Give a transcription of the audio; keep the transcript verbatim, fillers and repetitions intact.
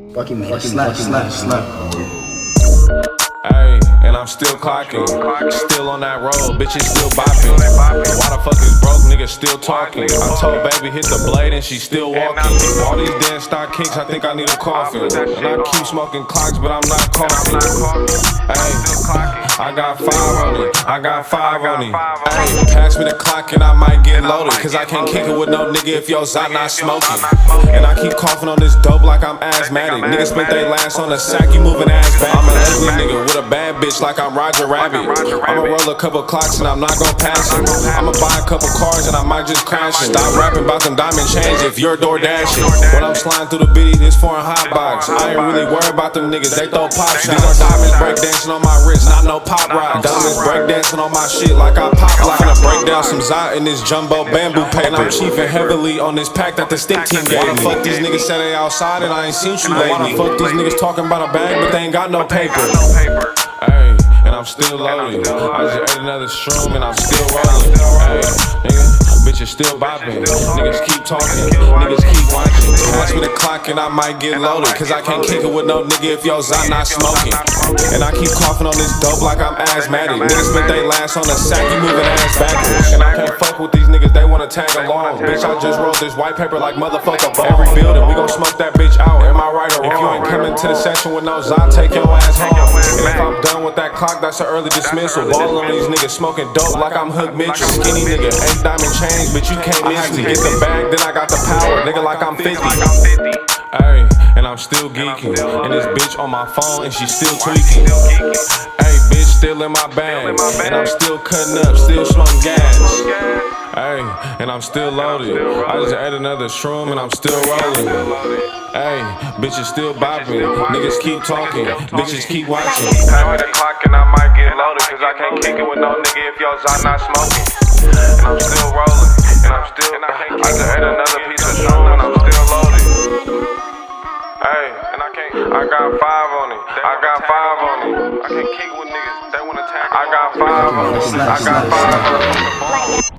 Fucking, fucking, slap, slap, slap. Ayy, and I'm still clocking, still on that road, bitches still bopping. Why the fuck is broke niggas still talking? I told baby hit the blade and she still walking. All these damn stock kicks, I think I need a coffin. And I keep smoking clocks, but I'm not coughing. Ayy, I got five on it, I got five on it. Ayy, pass me the clock and I might get loaded, cause I can't kick it with no nigga if yo Zot not smoking. And I keep coughing on this dope like I'm asthmatic. Niggas spent they last on the sack, you moving ass back. I'm an ugly nigga with a bad bitch like I'm Roger Rabbit. I'ma roll a couple clocks and I'm not gon' pass it. I'ma buy a couple cars and I might just crash it. Stop rapping about them diamond chains if you're door dashing. When I'm sliding through the bitty, this foreign hot box. I ain't really worried about them niggas, they throw pop shots. These are diamonds break dancing on my wrist, not no pop rocks. Diamonds break dancing on my shit like I pop lock. I'm finna break down some Zot in this jumbo bamboo paper. And I'm chiefing heavily on this pack that the stick team gave me. Why the fuck these niggas say they outside and I ain't seen you lately? Why the fuck these niggas talking about a bag but they ain't got no paper? Ayy, and I'm still loaded. I just ate another shroom and I'm still rolling. Ayy, nigga, bitches still bopping. Niggas keep talking, niggas keep watching. Pass me the clock and I might get loaded, cause I can't kick it with no nigga if yo Zot not smoking. And I keep coughing on this dope like I'm asthmatic. Niggas spent they last on the sack, you moving ass backwards. And I can't fuck with these niggas, they wanna tag along. Bitch, I just rolled this white paper like motherfucker bone. Every building, we gon' smoke that bitch out, am I right or wrong? If you ain't coming to the session with no Zot, take your ass home. And if I'm done with that clock, that's an early dismissal. Ballin' on these niggas smoking dope like I'm Hook Mitchell. Skinny nigga, eight diamond chains, but you can't miss me. Get the bag, then I got the power, nigga like I'm fifty. Ayy, and I'm still geeking. And this bitch on my phone and she still tweaking. Ayy, bitch still in my bag, and I'm still cutting up, still smoking gas. Ayy, and I'm still loaded. I just ate another shroom and I'm still rolling. Ayy, bitches still bopping. Niggas keep talking, bitches keep watching. Pass me the clock and I might get loaded, cause I can't kick it with no nigga if yo Zot not smoking. And I'm still rolling, and I'm still, I just ate another piece of shroom and I'm still loaded. Ayy, and I can't, I got five on it, I got five on it. I can't kick with niggas, they wanna tag. I got five on it, I got five on it.